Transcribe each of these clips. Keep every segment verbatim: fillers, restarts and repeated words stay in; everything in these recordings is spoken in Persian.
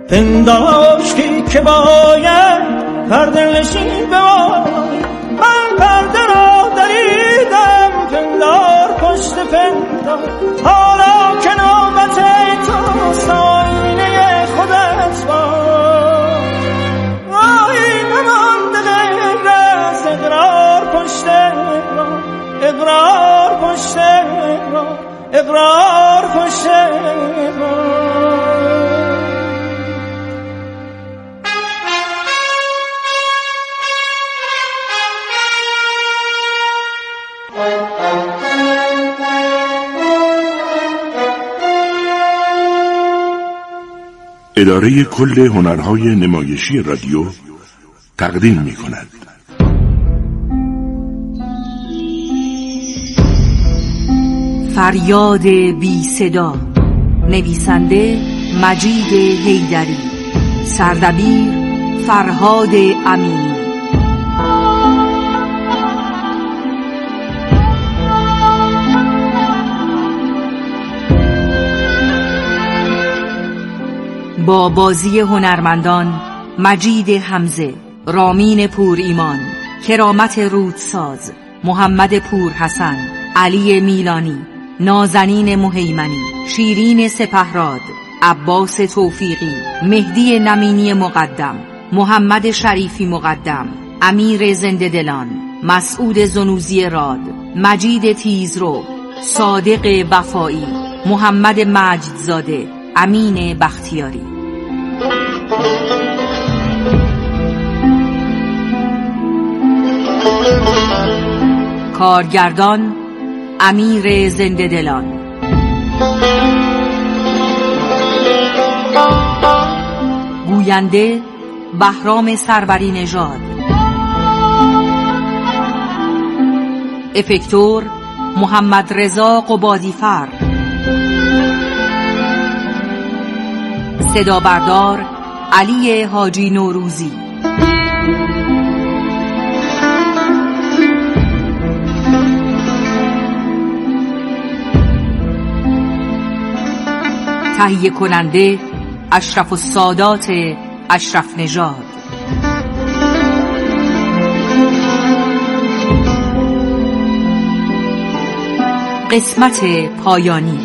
پنداشتی که باید پردلشین بمانی، من پرده را دریدم پندار پشت پندار، حالا که نوبت تو ساینه خودت باش، وای نمانده غیر از اقرار پشت اقرار، اقرار پشت اقرار، اقرار پشت اقرار. اداره کل هنرهای نمایشی رادیو تقدیم می کند. فریاد بی صدا، نویسنده مجید حیدری، سردبیر فرهاد امینی. با بازی هنرمندان مجید حمزه، رامین پور ایمان، کرامت رودساز، محمد پور حسن، علی میلانی، نازنین مهیمنی، شیرین سپهراد، عباس توفیقی، مهدی نمینی مقدم، محمد شریفی مقدم، امیر زنده دلان، مسعود زنوزی راد، مجید تیزرو، صادق وفایی، محمد مجدزاده، امین بختیاری. کارگردان امیر زنده دلان. گوینده بهرام سروری نژاد. افکتور محمد رضا قبادیفر. صدا بردار علی حاجی نوروزی. تهیه کننده اشرف السادات اشرف نژاد. قسمت پایانی.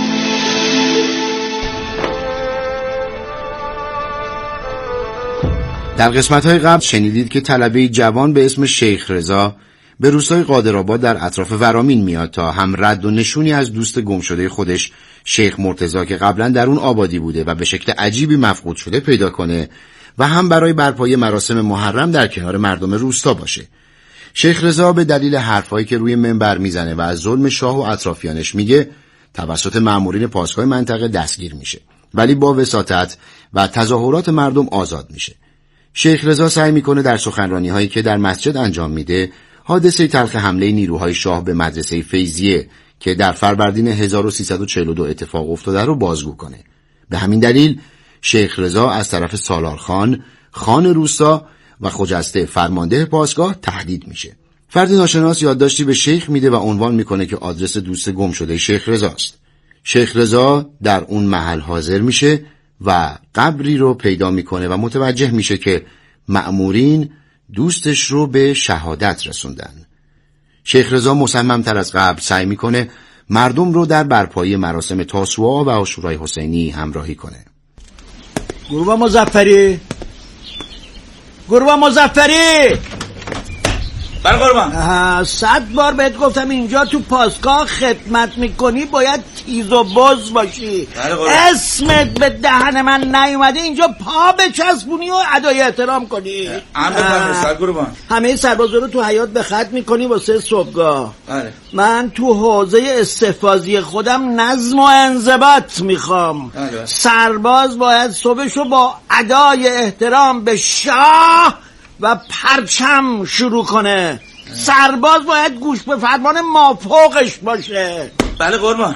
در قسمت‌های قبل شنیدید که طلبه‌ای جوان به اسم شیخ رضا به روستای قادرآباد در اطراف ورامین میاد تا هم رد و نشونی از دوست گمشده خودش شیخ مرتضی که قبلا در اون آبادی بوده و به شکل عجیبی مفقود شده پیدا کنه و هم برای برپایی مراسم محرم در کنار مردم روستا باشه. شیخ رضا به دلیل حرفایی که روی منبر میزنه و از ظلم شاه و اطرافیانش میگه توسط مامورین پاسگاه منطقه دستگیر میشه، ولی با وساطت و تظاهرات مردم آزاد میشه. شیخ رضا سعی میکنه در سخنرانی هایی که در مسجد انجام میده حادثه تلخ حمله نیروهای شاه به مدرسه فیضیه که در فروردین هزار و سیصد و چهل و دو اتفاق افتاده رو بازگو کنه. به همین دلیل شیخ رضا از طرف سالار خان، خان روستا و خجسته فرمانده پاسگاه تهدید میشه. فرد ناشناس یادداشتی به شیخ میده و عنوان میکنه که آدرس دوست گم شده شیخ رضاست. شیخ رضا در اون محل حاضر میشه و قبری رو پیدا میکنه و متوجه میشه که مأمورین دوستش رو به شهادت رسوندن. شیخ رضا مصمم‌تر از قبل سعی میکنه مردم رو در برپایی مراسم تاسوعا و عاشورای حسینی همراهی کنه. گروه مظفری، گروه مظفری، بله قربان. صد بار بهت گفتم اینجا تو پاسگاه خدمت میکنی باید تیز و باز باشی. اسمت به دهن من نیومده اینجا پا بچسبونی و ادای احترام کنی. امر فرمایید قربان. همه سربازا رو تو حیاط به خط میکنی واسه صبحگاه. بله. من تو حوزه استحفاظی خودم نظم و انضباط میخوام. بله. سرباز باید صبحشو با ادای احترام به شاه و پرچم شروع کنه. سرباز باید گوش به فرمان مافوقش باشه. بله قربان.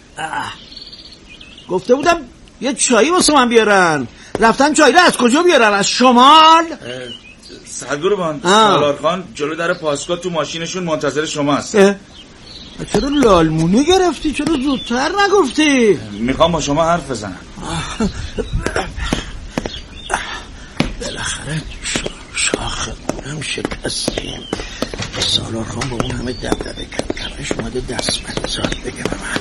گفته بودم یه چایی واسه من بیارن، رفتن چایی رو از کجا بیارن؟ از شمال؟ سرگربان سالار خان جلو در پاسگاه تو ماشینشون منتظر شماست. چرا لالمونی گرفتی؟ چرا زودتر نگفتی؟ میخوام با شما حرف بزنم. هم شکستیم. سالار خان با اون همه دبدبه کرد کمش اومده دست مدزاد بگه به من.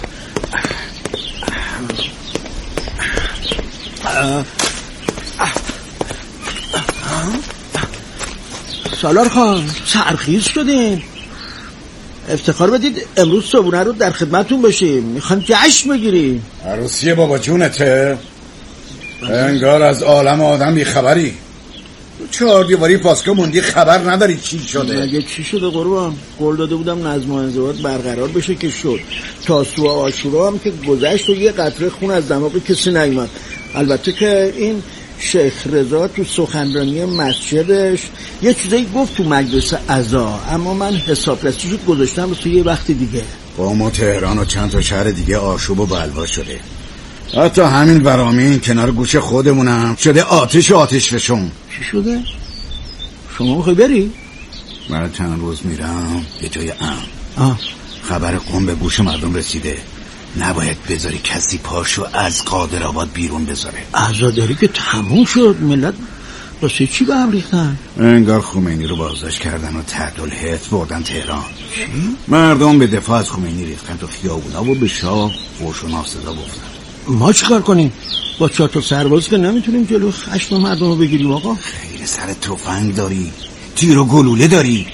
سالار خان سرخیز شدیم، افتخار بدید امروز صبحونه رو در خدمتون باشیم، میخوایم جشن بگیریم. عروسی بابا جونته؟ انگار از عالم آدم بی خبری. چهار دیواری پاسکا موندی خبر نداری چی شده؟ مگه چی شده قربان؟ قول داده بودم نظم و انضباط برقرار بشه که شد. تاسوعا و عاشورا هم که گذشت و یه قطره خون از دماغ کسی نیومد. البته که این شیخ رضا تو سخنرانی مسجدش یه چیزایی گفت تو مجلس عزا، اما من حسابرسیشو گذاشتم تو یه وقت دیگه. قم و تهران و چند تا شهر دیگه آشوب و بلوا شده. حتی همین برامین کنار گوش خودمونم شده آتش و آتش فشون. چی شده؟ شما میخوای بری؟ من چند روز میرم یه جای امن. آه. خبر قم به گوش مردم رسیده، نباید بذاری کسی پاشو از قادرآباد بیرون بذاره. عزاداری که تموم شد، ملت واسه چی به هم ریختن؟ انگار خمینی رو بازداشت کردن و تحت الحبس بردن تهران. چی؟ مردم به دفاع از خمینی ریختن تو خیابونا و به شاه فحش و ناصدا گفتن. ما چیکار کنیم؟ با چهار تا سرباز که نمیتونیم جلو خشم مردم رو بگیریم آقا. خیلی سر تفنگ داری، تیر و گلوله داری.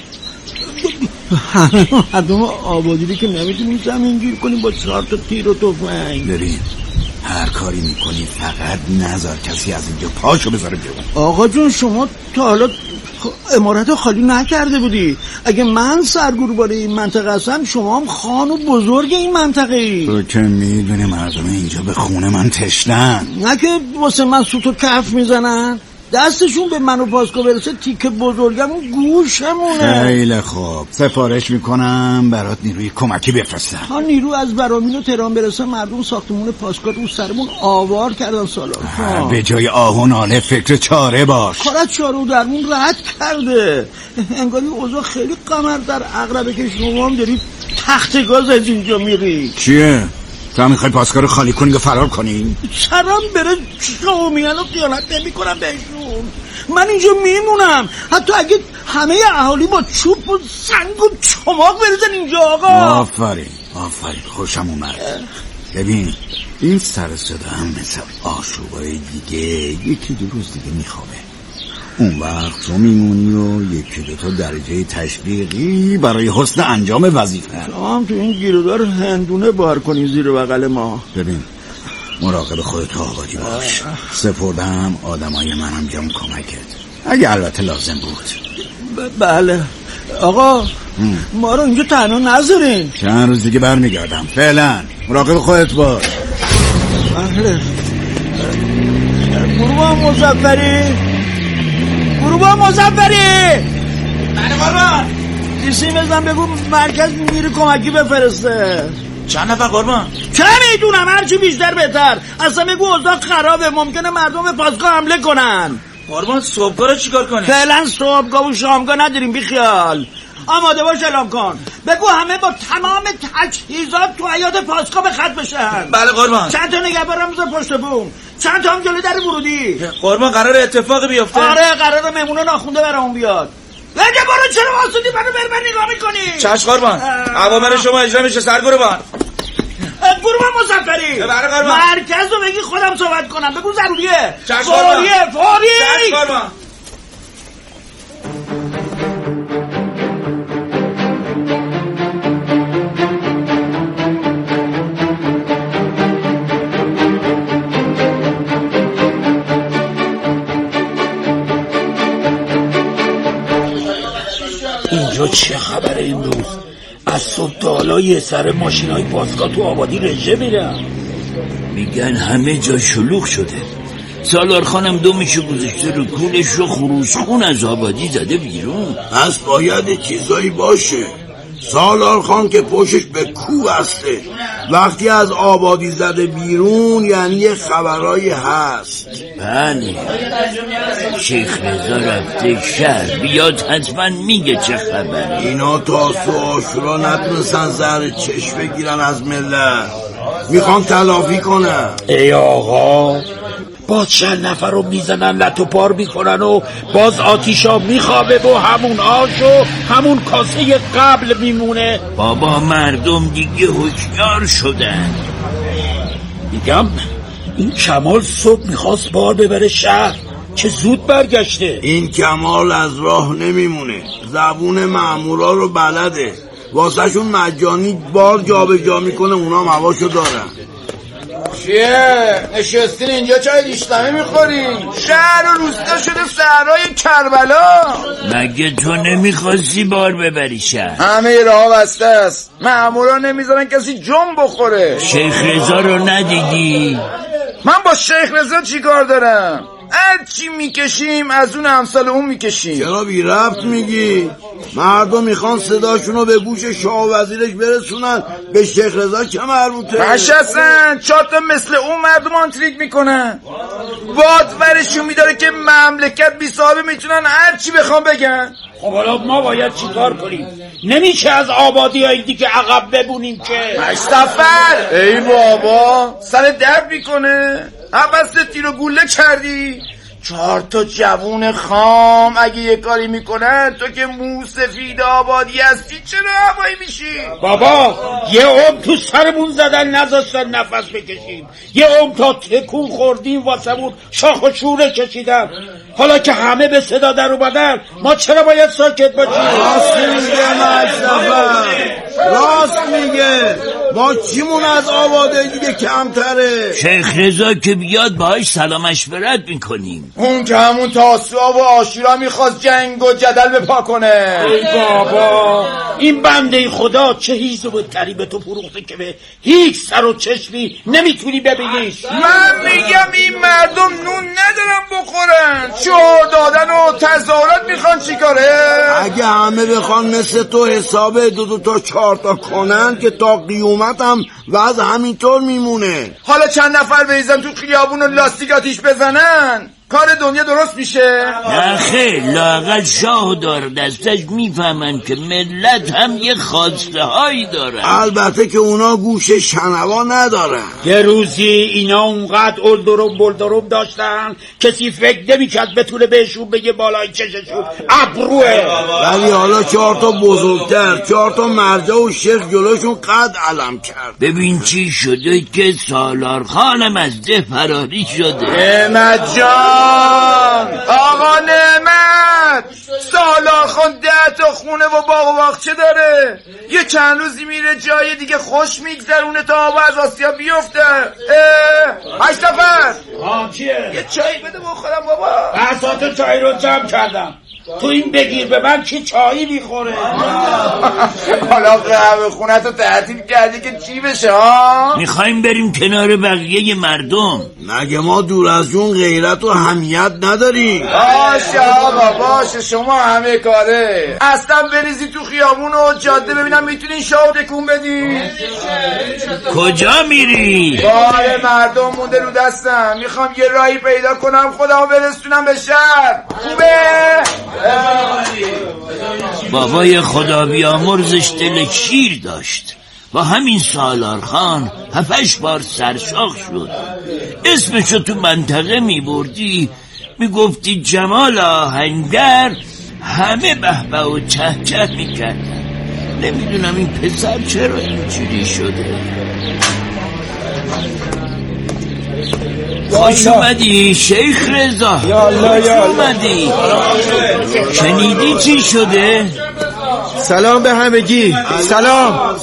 همه مردم آبادی که نمیتونیم زمین گیر کنیم با چهار تا تیر و تفنگ. ببین هر کاری میکنی فقط نذار کسی از اینجا پاشو بذاره بیرون. آقا جون شما تا حالا امارت خالی نکرده بودی؟ اگه من سرگوربار این منطقه هستم، شما هم خان و بزرگ این منطقه ای. تو که میدونی مردم اینجا به خونه من تشنن، نه که واسه من سوت و کف میزنن. دستشون به من و پاسکو برسه تیکه بزرگمون گوشمونه. خیلی خوب، سفارش میکنم برات نیروی کمکی بفرستم. ها نیرو از برامین و تهران برسه، مردم ساختمون پاسکو رو سرمون آوار کردن سالار. به جای آه و ناله فکر چاره باش. کارت چاره و درمون رد کرده. انگاری اوضاع خیلی قمر در عقربه که شما هم دارید تخت گاز از اینجا میری. چیه؟ تو هم میخوای پاسکا رو خالی کنی و فرار کنی؟ سرم بره شامیان و خیانت نمی کنم بهشون. من اینجا میمونم حتی اگه همه اهالی با چوب و سنگ و چماق بریزن اینجا آقا. آفرین آفرین خوشم اومد. ببین این سر صدا هم مثل آشوبای دیگه یکی دو روز دیگه میخوابه. اون وقت تو میمونی و یکی دو تا درجه تشویقی برای حسن انجام وظیفه. شما هم تو این گیرودار هندونه بار کنی زیر بغل ما. ببین مراقب خودت آبادی باش. سپردم آدمای منم بیام کمکت اگه البته لازم بود. ب- بله آقا هم. ما رو اینجا تنها نذارین. چند روز دیگه برمیگردم. فعلا مراقب خودت باش. بله گروه مظفری گروه مظفری بله قربان. دیسی بزن بگو مرکز میره کمکی بفرسته. چند نفر قربان؟ چه میدونم هرچی بیشتر بهتر. اصلا بگو اوضاع خرابه، ممکنه مردم به پاسگاه حمله کنن. قربان صبحگاه رو چیکار کنیم؟ فعلا صبحگاه و شامگاه نداریم، بیخیال. آماده باش اعلام کن. بگو همه با تمام تجهیزات تو حیاط پاسگاه به خط بشن. بله قربان. چند تا نگهبانم بذار پشت بوم، چند تا هم جلوی در ورودی. قربان قرار اتفاقی بیفته؟ آره قرار مهمونه ناخونده برامون بیاد. بگه برو چرا واسطی منو بر من نگاه میکنی؟ چشم قربان. اوامر شما اجرا میشه سر قربان. گروه مظفری بله قربان. مرکز رو بگی خودم صحبت کنم. بگو ضروریه. چشم فوریه فوری. چشم قربان. اینجا چه خبره امروز؟ از صبح تا حالا یه سر ماشینای پاسگاه تو آبادی رژه میرن. میگن همه جا شلوغ شده. سالار خانم دومشو گذاشته رو کولش رو خروش خون از آبادی زده بیرون. پس باید چیزایی باشه. سالار خان که پشتش به کو بسته، وقتی از آبادی زده بیرون یعنی خبرایی هست. بله شیخ رضا رفته شهر، بیاد حتما میگه چه خبره. اینا تا سو آشورا نتونستن زهر چشم بگیرن از ملت، میخوان تلافی کنن. ای آقا باز چند نفر رو میزنن لط و پار میکنن و باز آتیشا میخوابه و همون آش و همون کاسه قبل میمونه. بابا مردم دیگه هوشیار شدن. میگم این کمال صبح میخواست بار ببره شهر، چه زود برگشته. این کمال از راه نمیمونه، زبون مامورا رو بلده، واسه شون مجانی بار جا به جا میکنه، اونا مواشو دارن. چیه؟ نشستین اینجا چای دیشتمه میخورین؟ شهر و روستا شده صحرای کربلا. مگه تو نمیخواستی بار ببری شهر؟ همه راه بسته است، مامورا نمیذارن کسی جم بخوره. شیخ رضا رو ندیدی؟ من با شیخ رضا چی کار دارم؟ هر چی میکشیم از اون امثال اون میکشیم. چرا بی ربط میگی؟ مردم میخوان صداشونو به گوش شاه وزیرش برسونن، به شیخ رضا چه مربوطه؟ نشستن چهار تا مثل اون مردم آنتریک میکنن، باد ورشون میداره که مملکت بی صاحبه میتونن هر چی بخوام بگن. خب حالا ما باید چی کار کنیم؟ نمیشه از آبادی های دیگه عقب ببونیم که. هشت سفر ای بابا سر درد میکنه، هم تیر و گوله کردی. چهار تا جوون خام اگه یه کاری میکنن، تو که مو سفید آبادی هستی چرا هوایی میشی؟ بابا یه عمر تو سرمون زدن نذاشتن نفس بکشیم، یه عمر تا تکون خوردیم واسمون شاخ و شوره کشیدن، حالا که همه به صدا در اومدن ما چرا باید ساکت باشیم؟ راست میگه مصطفی، راست میگه، ما چیمون از آباده دیگه کمتره. شیخ رضا که بیاد باهاش سلام مشورت میکنیم. اون که همون تاسوعا و عاشورا میخواست جنگ و جدل بپا کنه. ای بابا این بنده خدا چه هیزو به تری تو فروخته که به هیچ سر و چشمی نمیتونی ببینیش. من میگم این مردم نون ندارن بخورن، شعار دادن و تظاهرات میخوان چیکاره؟ اگه همه بخوان مثل تو حساب دو دو تا چهار تا کنن که تا قیامت هم وضع همینطور میمونه. حالا چند نفر بریزن تو خیابون و لاستیک آتیش بزنن کار دنیا درست میشه؟ نه خیر، لااقل شاه دار دستش میفهمن که ملت هم یه خواسته هایی دارن. البته که اونا گوش شنوا ندارن. یه روزی اینا اونقدر اولدروم بولدروم داشتن کسی فکر نمی‌کرد بتونه بهشون بگه بالای چششون ابروه. ولی حالا چهار تا بزرگتر، چهار تا مرجع و شیخ جلوشون قد علم کرد. ببین چی شده که سالار خانم از ده فراری شده. نعمت جان، آقا نعمت، سالار خان ده تا خونه و باغ و باغچه داره، یه چند روزی میره جای دیگه خوش میگذرونه تا آب از آسیا بیفته. هشت نفر آه چیه؟ یه چایی بده بخورم بابا. بساط چای رو جمع کردم، تو این بگیر به من کی چایی میخوره؟ حالا قهوه خونه تو تعطیل کردی که چی بشه ها؟ میخوایم بریم کنار بقیه مردم. مگه ما دور از جون غیرت و همیت نداریم؟ باشه آقا باشه، شما همه کاره. اصلا بریزی تو خیابون و جاده ببینم میتونین شاو تکون بدی. کجا میری؟ باره مردم مونده رو دستم، میخوام یه راهی پیدا کنم خودمو برسونم به شهر. خوبه؟ بابای خدا بیامرزش دل شیر داشت، با همین سالار خان هفتش بار سرشاخ شد. اسمشو تو منطقه می بردی، می گفتی جمال آهنگر، همه بهبه و چه چه می کردن. نمیدونم این پسر چرا اینجوری شده. خوش اومدی شیخ رضا. خوش اومدی. شنیدی چی شده؟ سلام به همگی. سلام.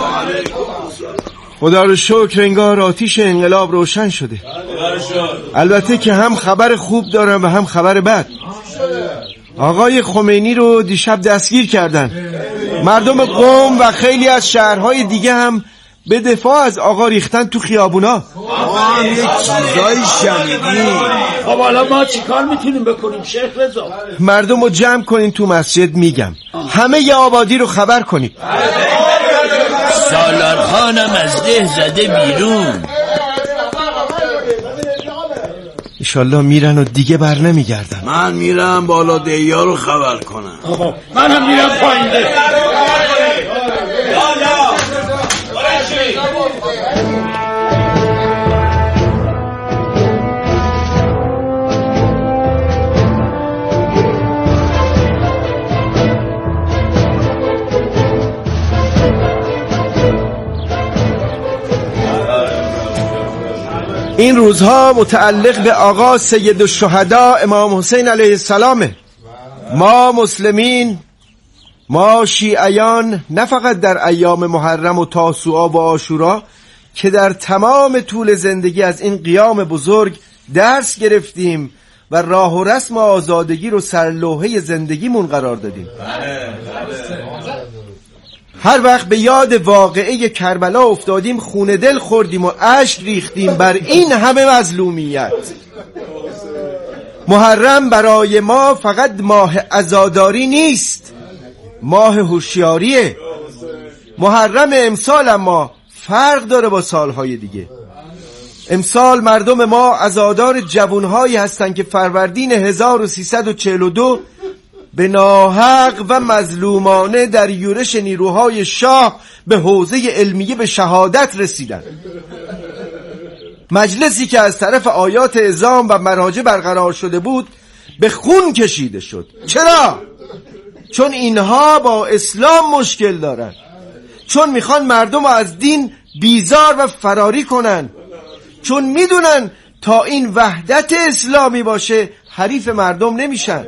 خدا رو شکر انگار آتیش انقلاب روشن شده. البته که هم خبر خوب دارم و هم خبر بد. آقای خمینی رو دیشب دستگیر کردن. مردم قم و خیلی از شهرهای دیگه هم به دفاع از آقا ریختن تو خیابونا. ما هم یه چیزایی شنیدیم. خب حالا ما چیکار میتونیم بکنیم شیخ رضا؟ مردم رو جمع کنین تو مسجد، میگم همه ی آبادی رو خبر کنید. سالار خانم از ده زده بیرون. انشالله میرن و دیگه بر نمیگردن. من میرم بالا دهیا رو خبر کنم. منم میرم پایین ده. این روزها متعلق به آقا سید الشهدا امام حسین علیه السلامه. ما مسلمین، ما شیعیان، نه فقط در ایام محرم و تاسوعا و عاشورا که در تمام طول زندگی از این قیام بزرگ درس گرفتیم و راه و رسم آزادگی رو سرلوحه زندگیمون قرار دادیم. هر وقت به یاد واقعه کربلا افتادیم خون دل خوردیم و اشک ریختیم بر این همه مظلومیت. محرم برای ما فقط ماه عزاداری نیست، ماه هوشیاریه. محرم امسال اما فرق داره با سالهای دیگه. امسال مردم ما عزادار جوانهایی هستند که فروردین هزار و سیصد و چهل و دو به ناحق و مظلومانه در یورش نیروهای شاه به حوزه علمیه به شهادت رسیدند. مجلسی که از طرف آیات اعظام و مراجع برقرار شده بود به خون کشیده شد. چرا؟ چون اینها با اسلام مشکل دارن، چون میخوان مردم از دین بیزار و فراری کنن، چون میدونن تا این وحدت اسلامی باشه حریف مردم نمیشن.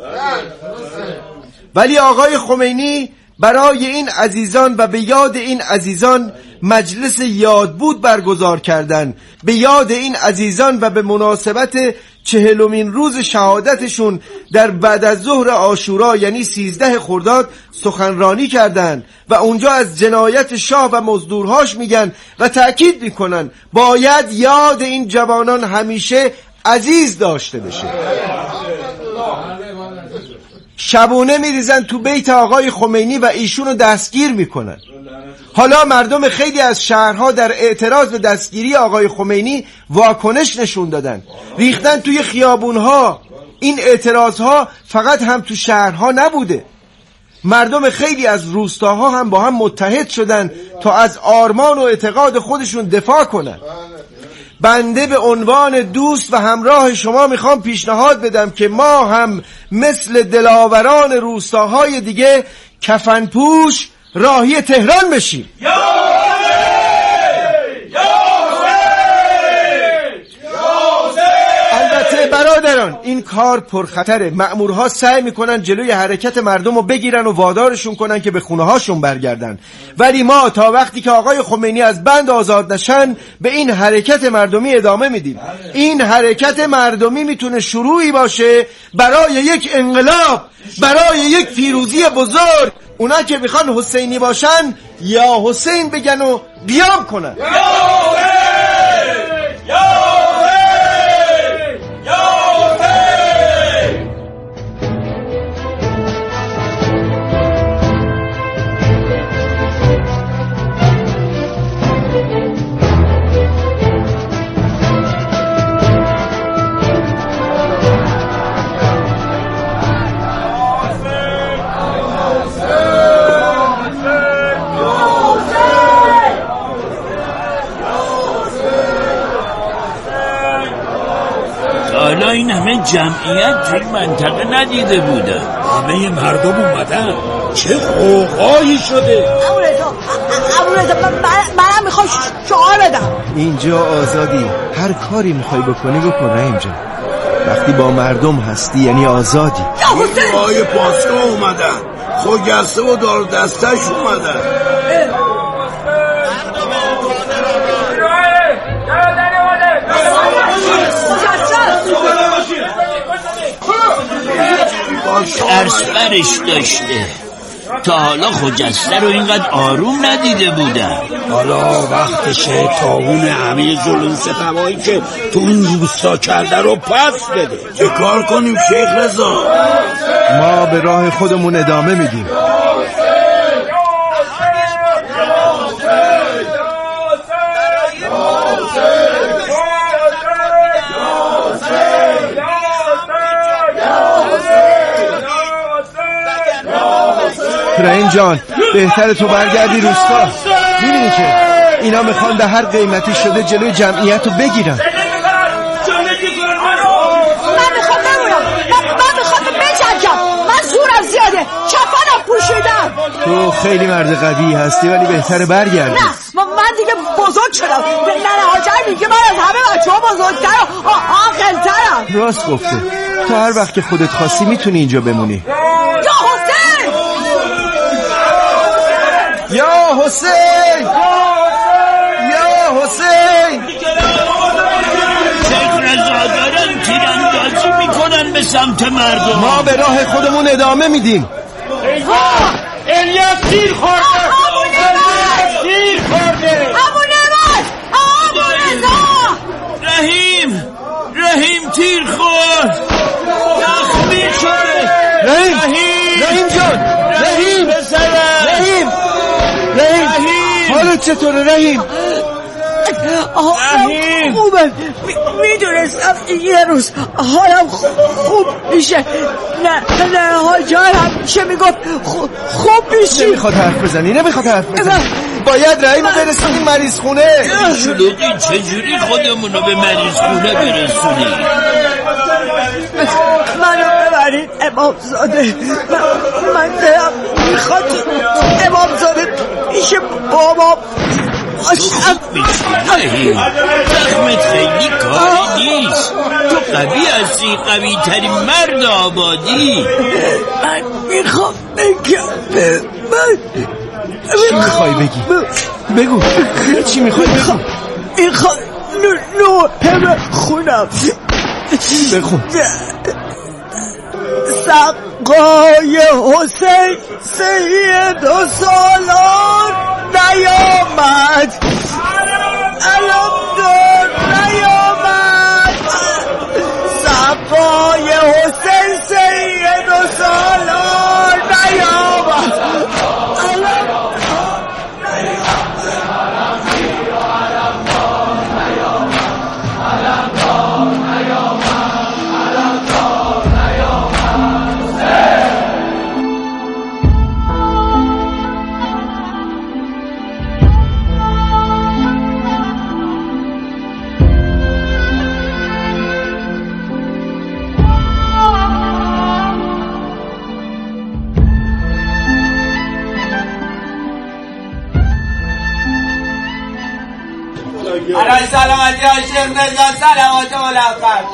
ولی آقای خمینی برای این عزیزان و به یاد این عزیزان مجلس یادبود برگزار کردند. به یاد این عزیزان و به مناسبت چهلمین روز شهادتشون در بعد از ظهر عاشورا یعنی سیزده خرداد سخنرانی کردند و اونجا از جنایت شاه و مزدورهاش میگن و تأکید میکنن باید یاد این جوانان همیشه عزیز داشته بشه. شبونه میریزن تو بیت آقای خمینی و ایشونو دستگیر میکنن. حالا مردم خیلی از شهرها در اعتراض به دستگیری آقای خمینی واکنش نشون دادن، ریختن توی خیابونها. این اعتراضها فقط هم تو شهرها نبوده، مردم خیلی از روستاها هم با هم متحد شدن تا از آرمان و اعتقاد خودشون دفاع کنن. بنده به عنوان دوست و همراه شما میخوام پیشنهاد بدم که ما هم مثل دلاوران روستاهای دیگه کفن پوش راهی تهران بشیم. البته برادران این کار پرخطره. مأمورها سعی میکنن جلوی حرکت مردم رو بگیرن و وادارشون کنن که به خونه هاشون برگردن، ولی ما تا وقتی که آقای خمینی از بند آزاد نشن به این حرکت مردمی ادامه میدیم. این حرکت مردمی میتونه شروعی باشه برای یک انقلاب، برای یک پیروزی بزرگ. اونا که میخوان حسینی باشن یا حسین بگن و قیام کنن. حالا این همه جمعیت توی منطقه ندیده بودن. همه مردم اومدن، چه غوغایی شده. ابوالرضا ابوالرضا منم میخوام شعار بدم. اینجا آزادی، هر کاری میخوای بکنی بکن. اینجا وقتی با مردم هستی یعنی آزادی. نیروهای پاسدار اومدن، خجسته و دار دستش اومدن. ترس برش داشته، تا حالا خجسته رو اینقدر آروم ندیده بودن. حالا وقتشه تا اون همه ظلم ستمایی که تو این روستا کرده رو پس بده. چه کار کنیم شیخ رضا؟ ما به راه خودمون ادامه میدیم. رحیم جان بهتره تو برگردی روستا. میبینی که اینا میخوان به هر قیمتی شده جلوی جمعیت رو بگیرن. من میخوام بمونم، من میخوام بجنگم. من زورم زیاده، کفنم پوشیدم. تو خیلی مرد قوی هستی ولی بهتره برگردی. نه من دیگه بزرگ شدم. ننه هاجر میگه من از همه بچه ها بزرگترم، عاقل‌ترم. راست گفته. تو هر وقت که خودت خواستی میتونی اینجا بمونی. یا حسین! یا حسین! یا حسین! شیخ رضا دارن تیراندازی میکنن به سمت مردم. ما به راه خودمون ادامه میدیم. الیاس تیر خورده. الیاس تیر خورده. ابو نعمت! ابو رضا! رحیم! رحیم تیر خورد. زخمی شده. رحیم! رحیم! رحیم جان! رحیم! رحیم! رحیم! حالت چطوره رحیم؟ حالم خوبه. میدونستم یه روز حالم خوب میشه. نه نه هاجر همیشه میگفت خوب میشی. نمیخواد حرف بزنی نمیخواد حرف بزنی. باید رحیم برسونیم مریض خونه. شلوغی چجوری خودمونو به مریض خونه برسونیم؟ منو ببرید امامزاده. من, من دلم میخواد امامزاده پیش بابام خوب میشی رحیم. زخمت خیلی کاری نیست. تو قوی هستی، قوی ترین مرد آبادی. من میخوام بگم. من چی میخوای بگی؟ بگو چی میخوای بگو؟ میخوام نوحه بخونم. بخون. سقای حسین سید و سالار نیامد. علمدار نیامد. سقای حسین سید و سالار نیامد. برای سلامتی های شیخ رضا سلامات ملقب.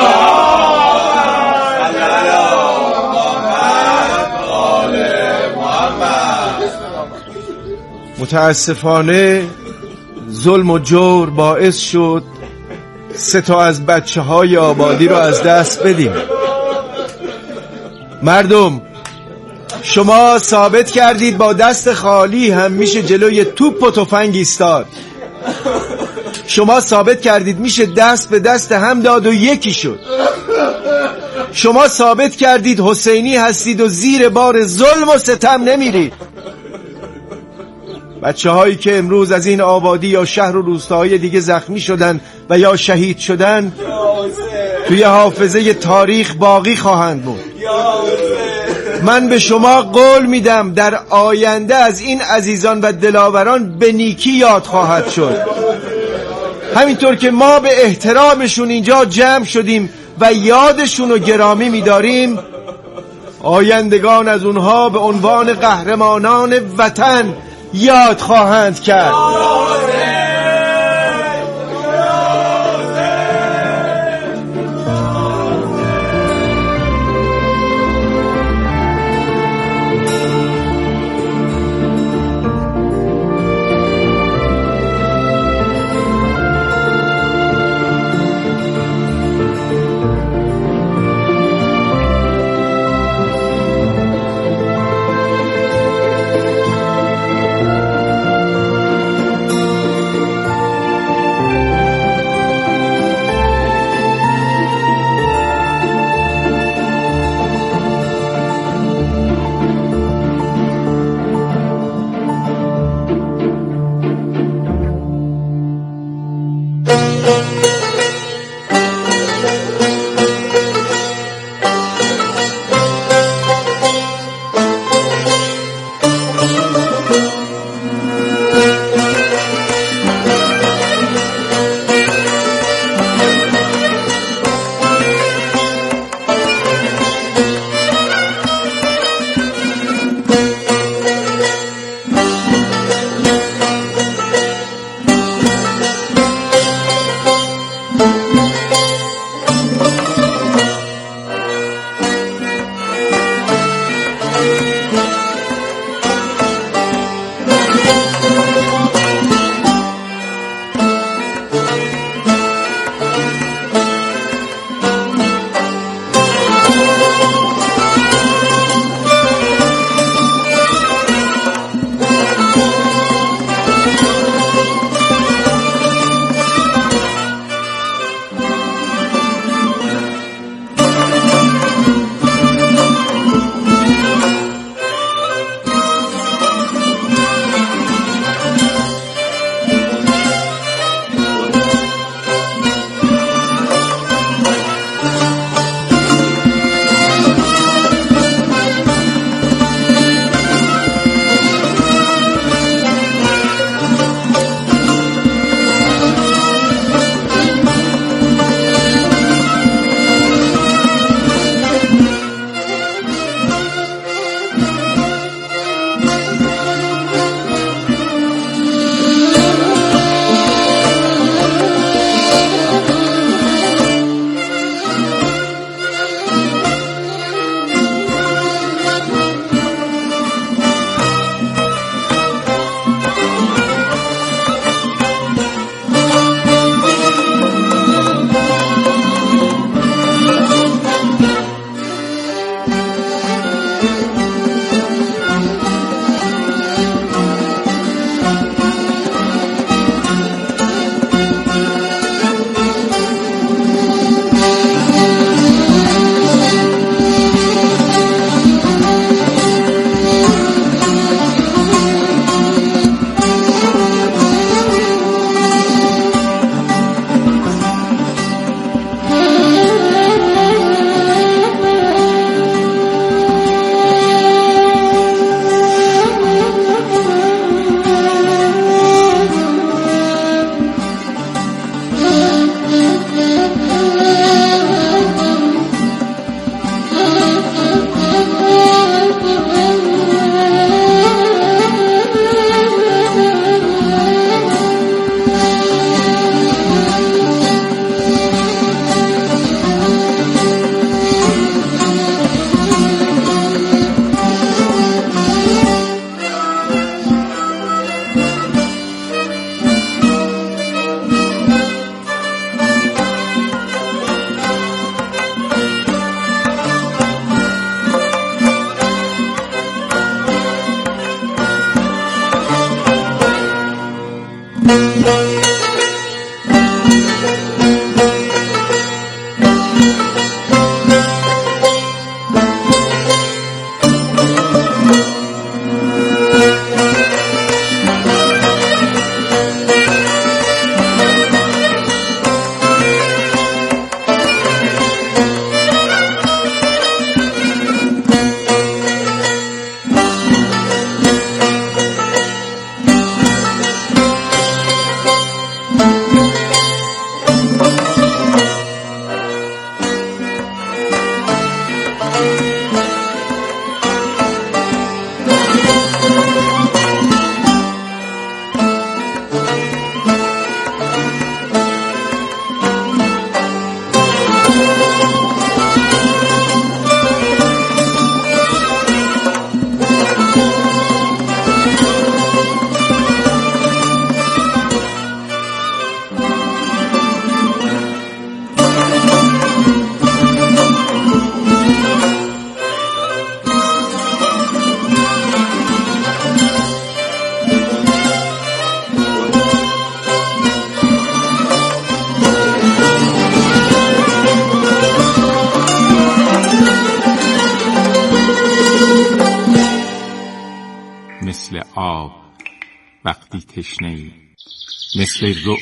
متاسفانه ظلم و جور باعث شد سه تا از بچه های آبادی رو از دست بدیم. مردم شما ثابت کردید با دست خالی هم میشه جلوی توپ و تفنگ ایستاد. شما ثابت کردید میشه دست به دست هم داد و یکی شد. شما ثابت کردید حسینی هستید و زیر بار ظلم و ستم نمیرید. بچه هایی که امروز از این آبادی یا شهر و روستاهای دیگه زخمی شدن و یا شهید شدن توی حافظه تاریخ باقی خواهند بود. من به شما قول میدم در آینده از این عزیزان و دلاوران به نیکی یاد خواهد شد. همینطور که ما به احترامشون اینجا جمع شدیم و یادشون رو گرامی می‌داریم، آیندگان از اونها به عنوان قهرمانان وطن یاد خواهند کرد. مثل آب وقتی تشنه‌ای، مثل